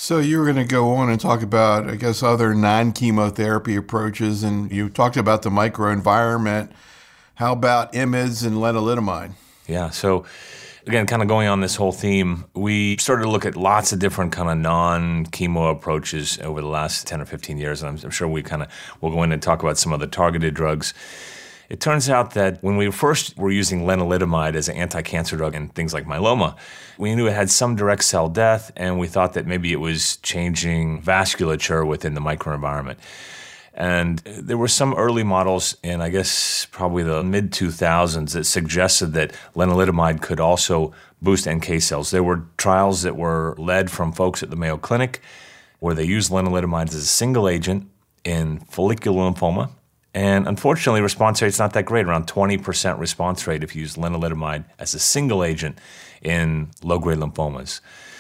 So you were going to go on and talk about, I guess, other non-chemotherapy approaches, and you talked about the microenvironment. How about IMiDs and lenalidomide? Yeah, so again, kind of going on this whole theme, we started to look at lots of different kind of non-chemo approaches over the last 10 or 15 years, and I'm sure we'll go in and talk about some of the targeted drugs. It turns out that when we first were using lenalidomide as an anti-cancer drug in things like myeloma, we knew it had some direct cell death, and we thought that maybe it was changing vasculature within the microenvironment. And there were some early models in, I guess, probably the mid-2000s that suggested that lenalidomide could also boost NK cells. There were trials that were led from folks at the Mayo Clinic where they used lenalidomide as a single agent in follicular lymphoma. And unfortunately, response rate's not that great, around 20% response rate if you use lenalidomide as a single agent in low-grade lymphomas.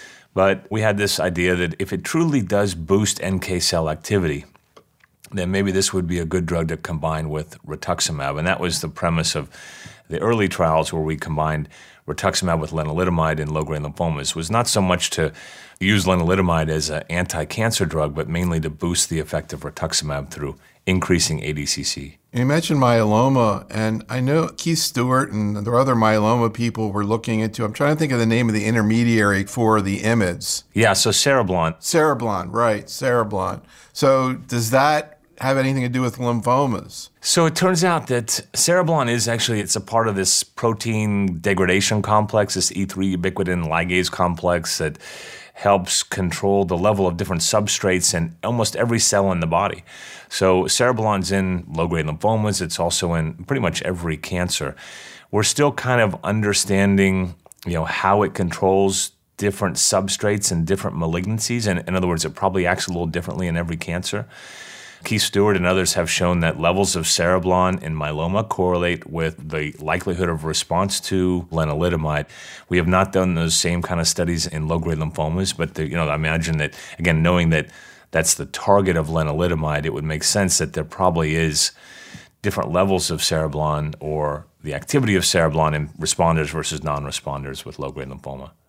But we had this idea that if it truly does boost NK cell activity, then maybe this would be a good drug to combine with rituximab. And that was the premise of the early trials where we combined rituximab with lenalidomide in low-grade lymphomas, was not so much to use lenalidomide as an anti-cancer drug, but mainly to boost the effect of rituximab through increasing ADCC. You mentioned myeloma, and I know Keith Stewart and there are other myeloma people were looking into. I'm trying to think of the name of the intermediary for the IMiDs. Yeah, so Cereblon. Cereblon, right, Cereblon. So does that have anything to do with lymphomas? So it turns out that Cereblon it's a part of this protein degradation complex, this E3 ubiquitin ligase complex that helps control the level of different substrates in almost every cell in the body. So Cereblon's in low-grade lymphomas. It's also in pretty much every cancer. We're still kind of understanding, how it controls different substrates and different malignancies. And in other words, it probably acts a little differently in every cancer. Keith Stewart and others have shown that levels of Cereblon in myeloma correlate with the likelihood of response to lenalidomide. We have not done those same kind of studies in low-grade lymphomas, but I imagine that, again, knowing that that's the target of lenalidomide, it would make sense that there probably is different levels of Cereblon or the activity of Cereblon in responders versus non-responders with low-grade lymphoma.